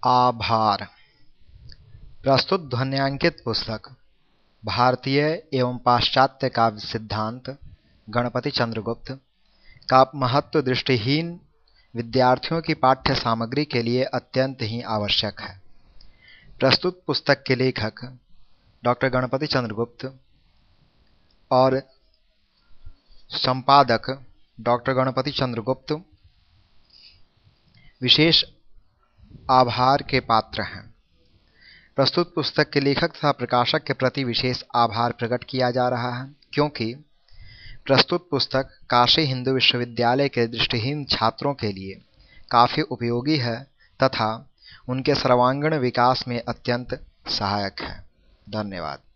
आभार। प्रस्तुत ध्वन्यांकित पुस्तक भारतीय एवं पाश्चात्य काव्य सिद्धांत गणपति चंद्रगुप्त का महत्व दृष्टिहीन विद्यार्थियों की पाठ्य सामग्री के लिए अत्यंत ही आवश्यक है। प्रस्तुत पुस्तक के लेखक डॉक्टर गणपति चंद्रगुप्त और संपादक डॉक्टर गणपति चंद्रगुप्त विशेष आभार के पात्र हैं। प्रस्तुत पुस्तक के लेखक तथा प्रकाशक के प्रति विशेष आभार प्रकट किया जा रहा है, क्योंकि प्रस्तुत पुस्तक काशी हिंदू विश्वविद्यालय के दृष्टिहीन छात्रों के लिए काफ़ी उपयोगी है तथा उनके सर्वांगीण विकास में अत्यंत सहायक है। धन्यवाद।